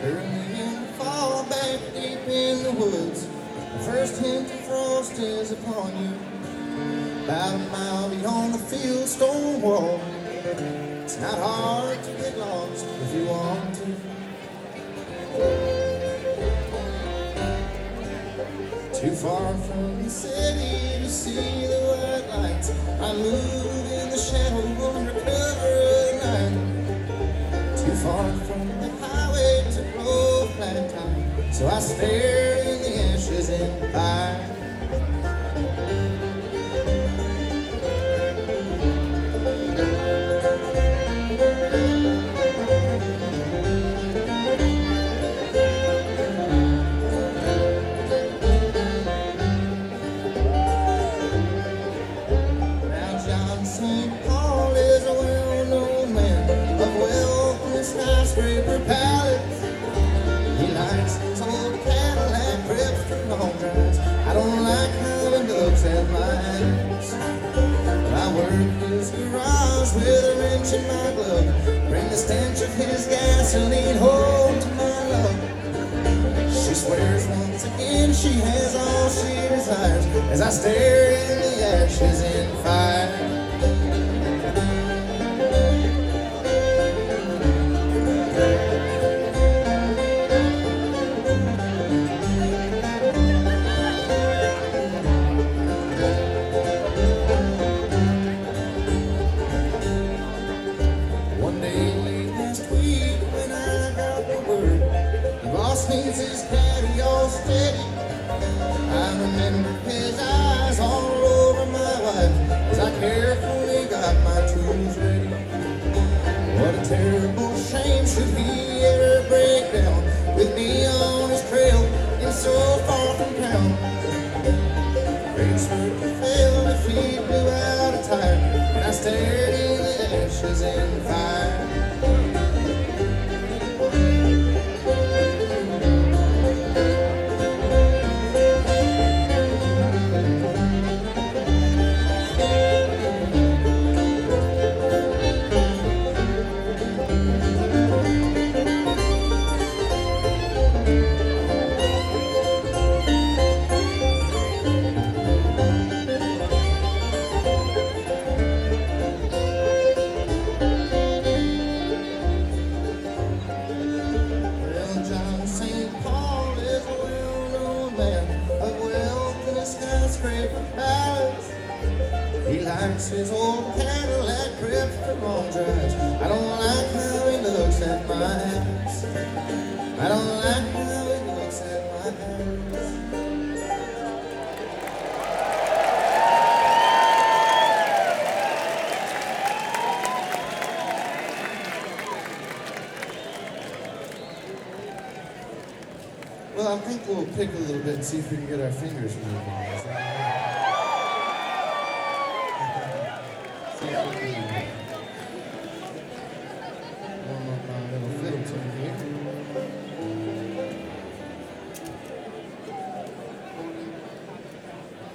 Early in the fall, back deep in the woods, the first hint of frost is upon you. About a mile beyond the field stone wall, it's not hard to get lost if you want to. Too far from the city to see the white lights, I move in the shadow under cover of the night. Too far from the highway to blow flat time, so I stare in the ashes and fire. St. Paul is a well-known man of wealth and skyscraper palace. He likes his old Cadillac trips for long drives. I don't like how he looks at my ass. I work his garage with a wrench in my glove, bring the stench of his gasoline home to my love. She swears once again she has all she desires as I stare in the ashes and fire. Needs his caddy all steady. I remember his eyes all over my wife as I carefully got my tools ready. What a terrible shame should he ever break down with me on his trail and so far from town. Brakes were to fail if he blew out a tire, and I stared in the ashes and fire. St. Paul is a well-known man of wealth and a skyscraper palace. He likes his old Cadillac trips for long drives. I don't like how he looks at my ass. I don't like how he looks at my ass. Well, I think we'll pick a little bit and see if we can get our fingers moving.